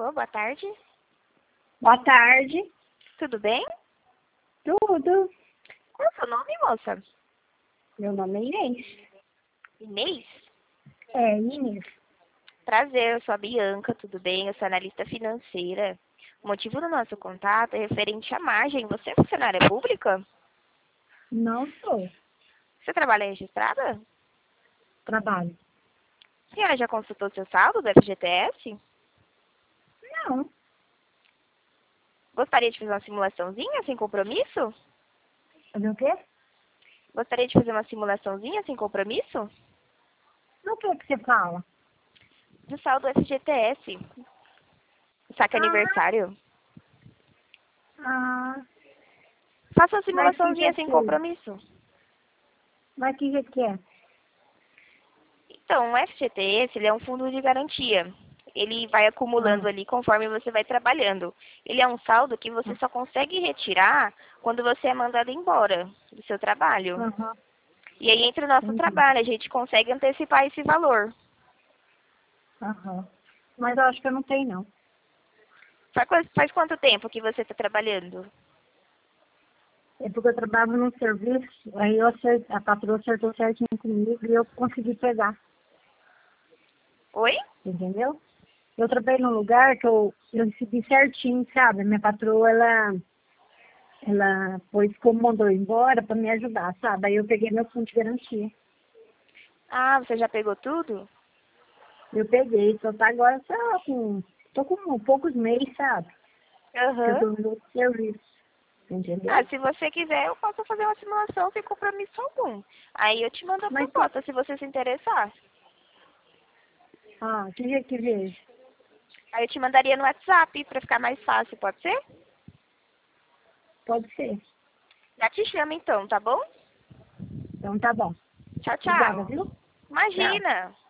Alô, boa tarde. Boa tarde. Tudo bem? Tudo. Qual é o seu nome, moça? Meu nome é Inês. Inês? É, Inês. Prazer, eu sou a Bianca, tudo bem? Eu sou analista financeira. O motivo do nosso contato é referente à margem. Você é funcionária pública? Não sou. Você trabalha registrada? Trabalho. A senhora já consultou seu saldo do FGTS? Não. Gostaria de fazer uma simulaçãozinha sem compromisso? Fazer o quê? Gostaria de fazer uma simulaçãozinha sem compromisso? Do que você fala? Do saldo FGTS. Saque Ah, aniversário. ah. Faça uma Mas que simulaçãozinha jeito sem que é? compromisso. Mas que jeito que é? Então, o FGTS, ele é um fundo de garantia. Ele vai acumulando Ah, ali conforme você vai trabalhando. Ele é um saldo que você só consegue retirar quando você é mandado embora do seu trabalho. aham, E aí entra o nosso entendi. trabalho, a gente consegue antecipar esse valor. Aham. Mas eu acho que eu não tenho, não. Faz quanto tempo que você está trabalhando? É porque eu trabalhava num serviço, aí a patroa acertou certinho comigo e eu consegui pegar, Oi? entendeu? Eu trabalhei num lugar que eu recebi certinho, sabe? Minha patroa, ela pôs como mandou embora para me ajudar, sabe? Aí eu peguei meu fundo de garantia. Ah, você já pegou tudo? Eu peguei, só tá agora só tô com poucos meses, sabe? Que eu Aham. tô no outro serviço, Ah, entendeu? se você quiser, eu posso fazer uma simulação sem compromisso algum. Aí eu te mando a Mas, proposta, se você se interessar. que jeito que vejo? Aí eu te mandaria no WhatsApp pra ficar mais fácil, pode ser? Pode ser. Já te chamo então, tá bom? Então tá bom. Tchau, Obrigada, tchau. viu? Tchau. Imagina!